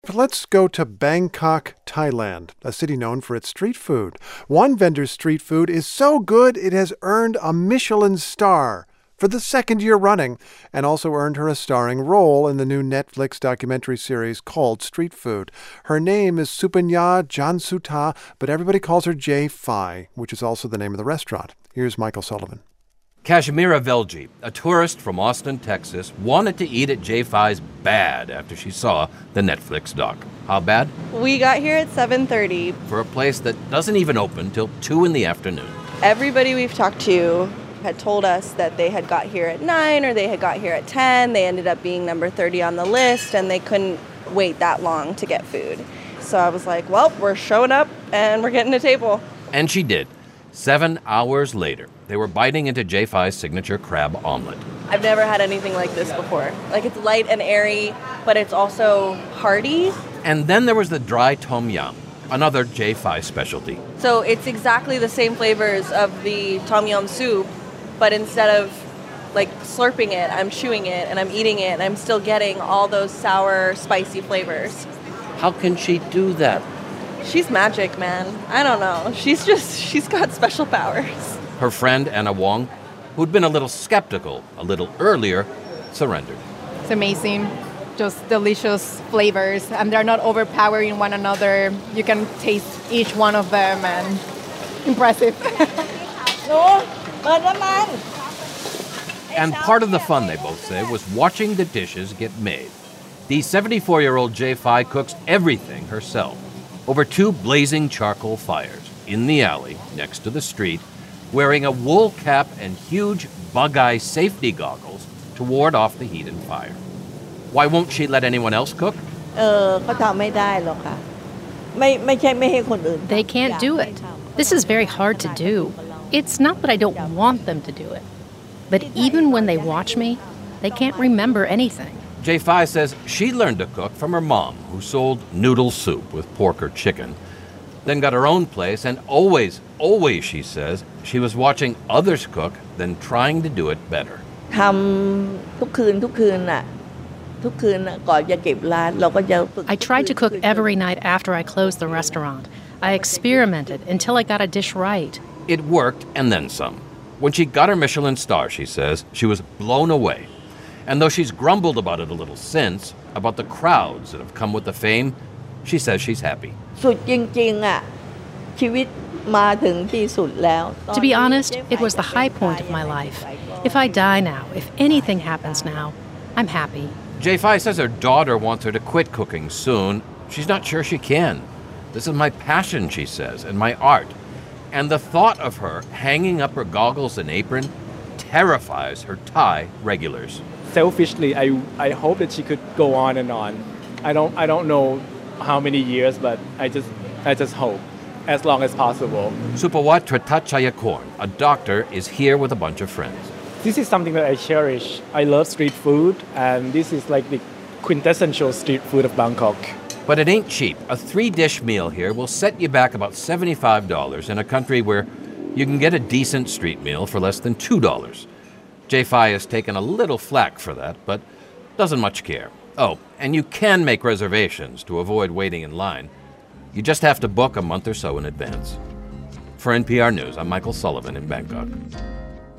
But let's go to Bangkok, Thailand, a city known for its street food. One vendor's street food is so good it has earned a Michelin star for the second year running, and also earned her a starring role in the new Netflix documentary series called Street Food. Her name is Supanya Jansuta, but everybody calls her Jay Fai, which is also the name of the restaurant. Here's Michael Sullivan. Kashmira Velji, a tourist from Austin, Texas, wanted to eat at Jay Fai's bad after she saw the Netflix doc. How bad? We got here at 7:30. For a place that doesn't even open till 2 in the afternoon. Everybody we've talked to had told us that they had got here at 9 or they had got here at 10. They ended up being number 30 on the list, and they couldn't wait that long to get food. So I was like, well, we're showing up and we're getting a table. And she did. 7 hours later, they were biting into Jay Fai's signature crab omelet. I've never had anything like this before. Like, it's light and airy, but it's also hearty. And then there was the dry tom yum, another Jay Fai specialty. So it's exactly the same flavors of the tom yum soup, but instead of like slurping it, I'm chewing it and I'm eating it, and I'm still getting all those sour, spicy flavors. How can she do that? She's magic, man. I don't know. She's got special powers. Her friend, Anna Wong, who'd been a little skeptical a little earlier, surrendered. It's amazing. Just delicious flavors, and they're not overpowering one another. You can taste each one of them, and impressive. And part of the fun, they both say, was watching the dishes get made. The 74-year-old Jay Fai cooks everything herself over 2 blazing charcoal fires in the alley next to the street, wearing a wool cap and huge bug-eye safety goggles to ward off the heat and fire. Why won't she let anyone else cook? They can't do it. This is very hard to do. It's not that I don't want them to do it, but even when they watch me, they can't remember anything. Jay Fai says she learned to cook from her mom, who sold noodle soup with pork or chicken, then got her own place, and always, she says, she was watching others cook than trying to do it better. I tried to cook every night after I closed the restaurant. I experimented until I got a dish right. It worked, and then some. When she got her Michelin star, she says, she was blown away. And though she's grumbled about it a little since, about the crowds that have come with the fame, she says she's happy. To be honest, it was the high point of my life. If I die now, if anything happens now, I'm happy. Jay Fai says her daughter wants her to quit cooking soon. She's not sure she can. This is my passion, she says, and my art. And the thought of her hanging up her goggles and apron terrifies her Thai regulars. Selfishly, I hope that she could go on and on. I don't know how many years, but I just hope as long as possible. Supawat Tratachayakorn, a doctor, is here with a bunch of friends. This is something that I cherish. I love street food, and this is like the quintessential street food of Bangkok. But it ain't cheap. A 3-dish meal here will set you back about $75 in a country where you can get a decent street meal for less than $2. Jay Fai has taken a little flack for that, but doesn't much care. Oh, and you can make reservations to avoid waiting in line. You just have to book a month or so in advance. For NPR News, I'm Michael Sullivan in Bangkok.